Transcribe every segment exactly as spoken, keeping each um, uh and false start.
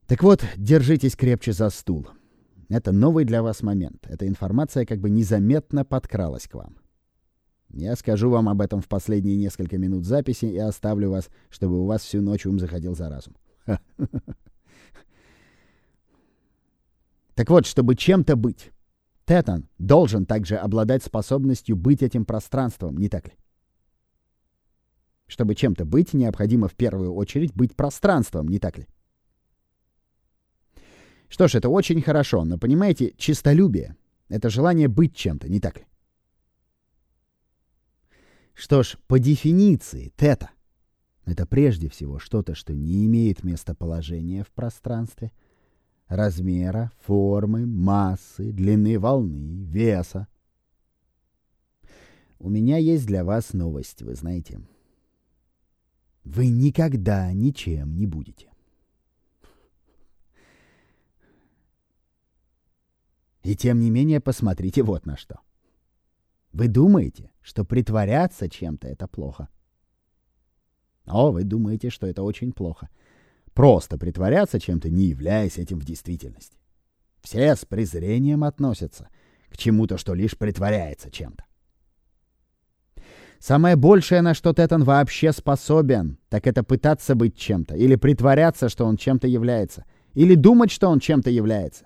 Так вот, держитесь крепче за стул. Это новый для вас момент. Эта информация как бы незаметно подкралась к вам. Я скажу вам об этом в последние несколько минут записи и оставлю вас, чтобы у вас всю ночь ум заходил за разум. Так вот, чтобы чем-то быть, Тетан должен также обладать способностью быть этим пространством, не так ли? Чтобы чем-то быть, необходимо в первую очередь быть пространством, не так ли? Что ж, это очень хорошо, но, понимаете, честолюбие — это желание быть чем-то, не так ли? Что ж, по дефиниции, тета — это прежде всего что-то, что не имеет местоположения в пространстве, размера, формы, массы, длины волны, веса. У меня есть для вас новость, вы знаете. Вы никогда ничем не будете. И тем не менее, посмотрите вот на что. Вы думаете, что притворяться чем-то — это плохо? О, вы думаете, что это очень плохо. Просто притворяться чем-то, не являясь этим в действительности. Все с презрением относятся к чему-то, что лишь притворяется чем-то. Самое большее, на что Тетан вообще способен, так это пытаться быть чем-то, или притворяться, что он чем-то является, или думать, что он чем-то является.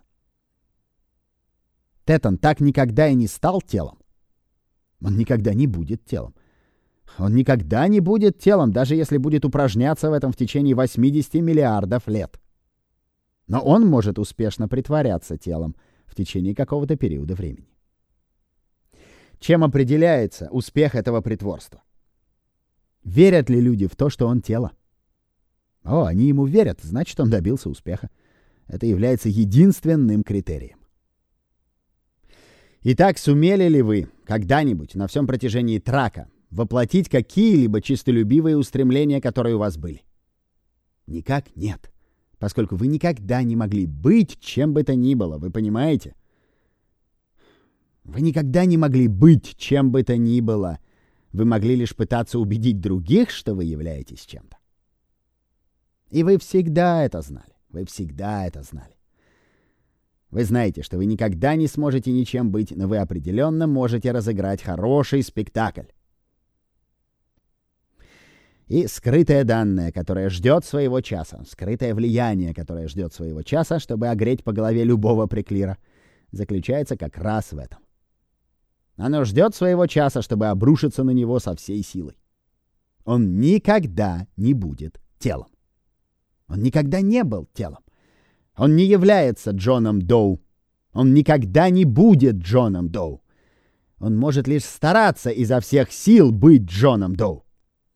Тетан так никогда и не стал телом. Он никогда не будет телом. Он никогда не будет телом, даже если будет упражняться в этом в течение восьмидесяти миллиардов лет. Но он может успешно притворяться телом в течение какого-то периода времени. Чем определяется успех этого притворства? Верят ли люди в то, что он тело? О, они ему верят, значит, он добился успеха. Это является единственным критерием. Итак, сумели ли вы когда-нибудь на всем протяжении трака воплотить какие-либо честолюбивые устремления, которые у вас были? Никак нет, поскольку вы никогда не могли быть чем бы то ни было, вы понимаете? Вы никогда не могли быть чем бы то ни было. Вы могли лишь пытаться убедить других, что вы являетесь чем-то. И вы всегда это знали. Вы всегда это знали. Вы знаете, что вы никогда не сможете ничем быть, но вы определенно можете разыграть хороший спектакль. И скрытое данное, которое ждет своего часа, скрытое влияние, которое ждет своего часа, чтобы огреть по голове любого приклира, заключается как раз в этом. Оно ждет своего часа, чтобы обрушиться на него со всей силой. Он никогда не будет телом. Он никогда не был телом. Он не является Джоном Доу. Он никогда не будет Джоном Доу. Он может лишь стараться изо всех сил быть Джоном Доу.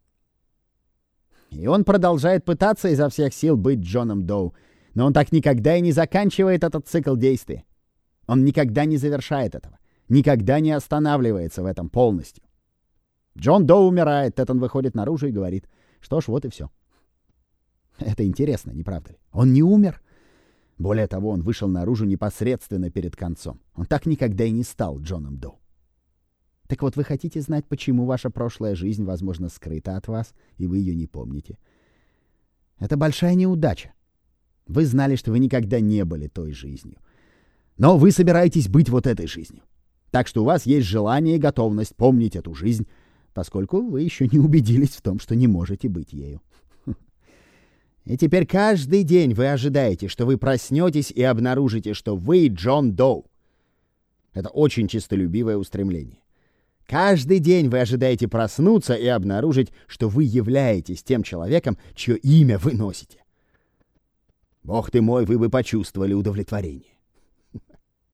И он продолжает пытаться изо всех сил быть Джоном Доу. Но он так никогда и не заканчивает этот цикл действия. Он никогда не завершает этого. Никогда не останавливается в этом полностью. Джон Доу умирает, Тетан выходит наружу и говорит: что ж, вот и все. Это интересно, не правда ли? Он не умер. Более того, он вышел наружу непосредственно перед концом. Он так никогда и не стал Джоном Доу. Так вот, вы хотите знать, почему ваша прошлая жизнь, возможно, скрыта от вас, и вы ее не помните? Это большая неудача. Вы знали, что вы никогда не были той жизнью. Но вы собираетесь быть вот этой жизнью. Так что у вас есть желание и готовность помнить эту жизнь, поскольку вы еще не убедились в том, что не можете быть ею. И теперь каждый день вы ожидаете, что вы проснетесь и обнаружите, что вы Джон Доу. Это очень честолюбивое устремление. Каждый день вы ожидаете проснуться и обнаружить, что вы являетесь тем человеком, чье имя вы носите. Бог ты мой, вы бы почувствовали удовлетворение.